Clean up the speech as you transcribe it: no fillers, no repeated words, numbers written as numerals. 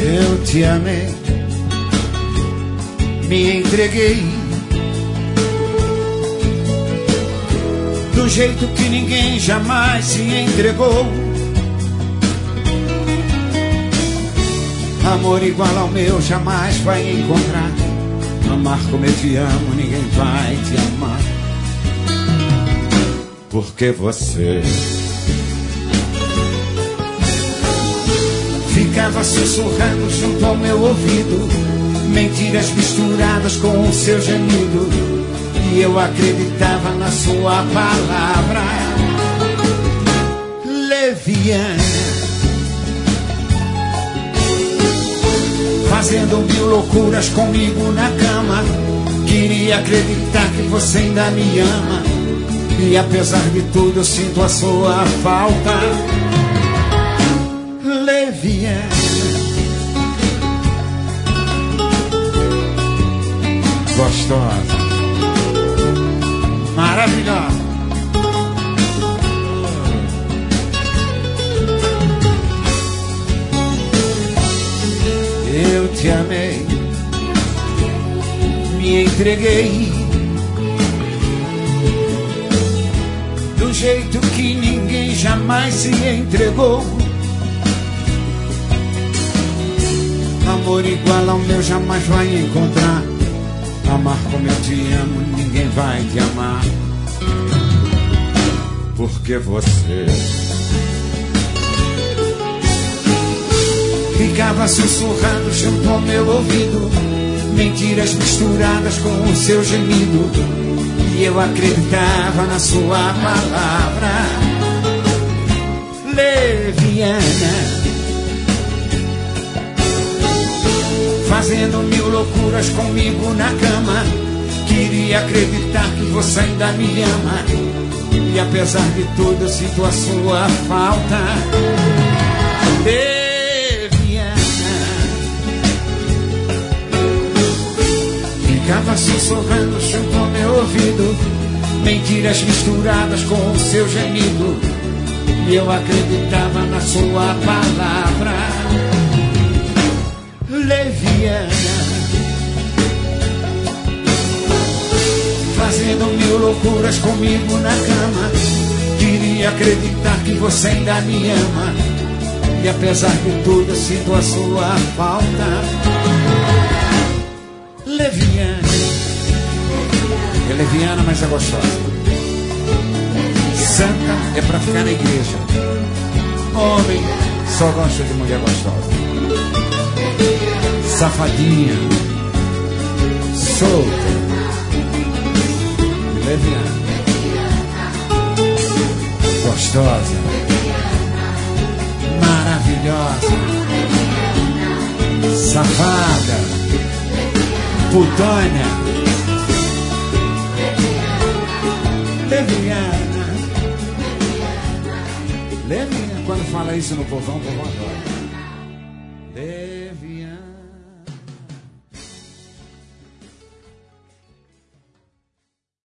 Eu te amei, me entreguei do jeito que ninguém jamais se entregou. Amor igual ao meu jamais vai encontrar. Amar como eu te amo, ninguém vai te amar. Porque você ficava sussurrando junto ao meu ouvido, mentiras misturadas com o seu gemido, e eu acreditava na sua palavra. Leviana, fazendo mil loucuras comigo na cama. Queria acreditar que você ainda me ama, e apesar de tudo eu sinto a sua falta. Leviana, gostosa, maravilhosa. Eu te amei, me entreguei do jeito que ninguém jamais se entregou. Amor igual ao meu jamais vai encontrar. Amar como eu te amo, ninguém vai te amar. Porque você ficava sussurrando junto ao meu ouvido, mentiras misturadas com o seu gemido, e eu acreditava na sua palavra. Leviana, fazendo mil loucuras comigo na cama. Queria acreditar que você ainda me ama, e apesar de tudo eu sinto a sua falta. Ficava sussurrando junto ao meu ouvido, mentiras misturadas com o seu gemido, e eu acreditava na sua palavra. Leviana, fazendo mil loucuras comigo na cama. Queria acreditar que você ainda me ama, e apesar de tudo eu sinto a sua falta. Leviana, é leviana, mas é gostosa. Santa é pra ficar na igreja. Homem só gosta de mulher gostosa. Safadinha, solta, leviana, gostosa, maravilhosa, safada, putona, leviana. Leviana, quando fala isso no povão, o povo adora.